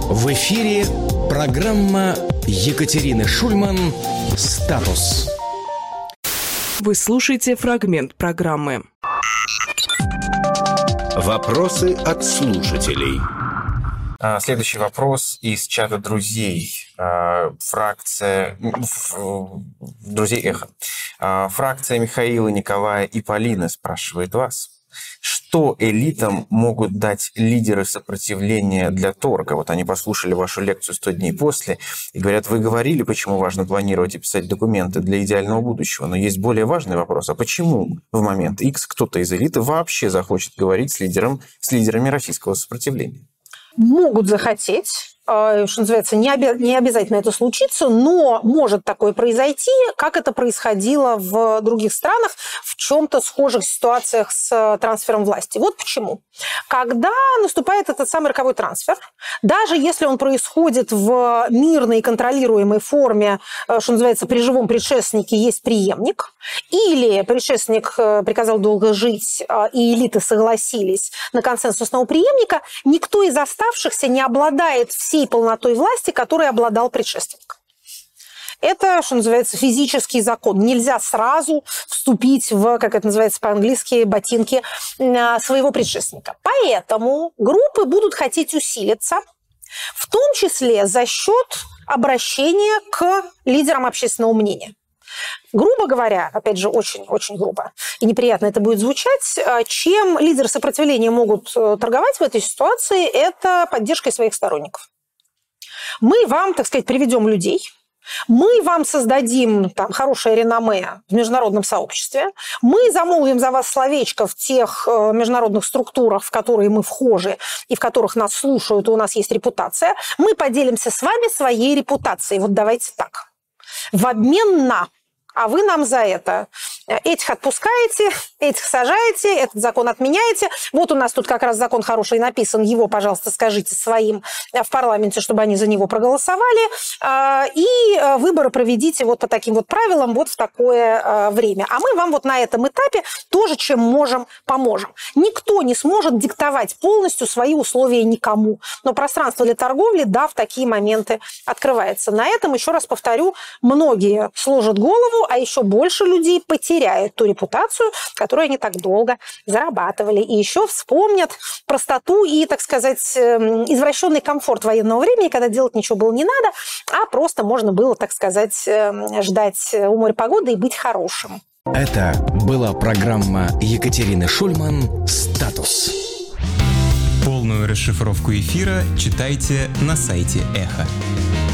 В эфире программа Екатерины Шульман «Статус». Вы слушаете фрагмент программы. Вопросы от слушателей. Следующий вопрос из чата друзей. Фракция друзей Эхо. Фракция Михаила, Николая и Полины спрашивает вас. Что элитам могут дать лидеры сопротивления для торга? Вот они послушали вашу лекцию «100 дней после» и говорят, вы говорили, почему важно планировать и писать документы для идеального будущего, но есть более важный вопрос. А почему в момент X кто-то из элиты вообще захочет говорить с лидерами российского сопротивления? Могут захотеть, что называется, не обязательно это случится, но может такое произойти, как это происходило в других странах, в чем-то схожих ситуациях с трансфером власти. Вот почему. Когда наступает этот самый роковой трансфер, даже если он происходит в мирной и контролируемой форме, что называется, при живом предшественнике есть преемник, или предшественник приказал долго жить, и элиты согласились на консенсусного преемника, никто из оставшихся не обладает всей полнотой власти, которой обладал предшественник. Это, что называется, физический закон. Нельзя сразу вступить в, как это называется по-английски, ботинки своего предшественника. Поэтому группы будут хотеть усилиться, в том числе за счет обращения к лидерам общественного мнения. Грубо говоря, опять же, очень грубо и неприятно это будет звучать, чем лидеры сопротивления могут торговать в этой ситуации, это поддержкой своих сторонников. Мы вам, так сказать, приведем людей, мы вам создадим там хорошее реноме в международном сообществе, мы замолвим за вас словечко в тех международных структурах, в которые мы вхожи и в которых нас слушают, и у нас есть репутация, мы поделимся с вами своей репутацией. Вот давайте так. В обмен на... А вы нам за это этих отпускаете, этих сажаете, этот закон отменяете. Вот у нас тут как раз закон хороший написан, его, пожалуйста, скажите своим в парламенте, чтобы они за него проголосовали. И выборы проведите вот по таким вот правилам вот в такое время. А мы вам вот на этом этапе тоже чем можем, поможем. Никто не сможет диктовать полностью свои условия никому. Но пространство для торговли, да, в такие моменты открывается. На этом, еще раз повторю, многие сложат голову, а еще больше людей потеряют ту репутацию, которую они так долго зарабатывали. И еще вспомнят простоту и, так сказать, извращенный комфорт военного времени, когда делать ничего было не надо, а просто можно было, так сказать, ждать у моря погоды и быть хорошим. Это была программа Екатерины Шульман «Статус». Полную расшифровку эфира читайте на сайте Эхо.